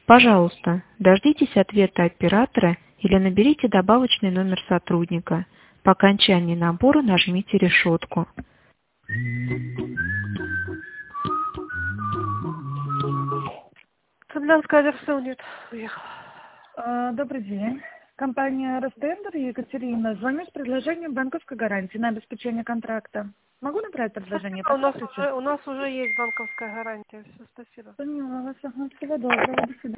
Пожалуйста, дождитесь ответа оператора или наберите добавочный номер сотрудника. По окончании набора нажмите решетку. Цыблянская Аверсонит. Уехала. Добрый день. Компания Ростендер, Екатерина. Звоню с предложением банковской гарантии на обеспечение контракта. Могу направить предложение? У нас уже есть банковская гарантия. Все, спасибо. Поняла вас. Всего доброго. До свидания.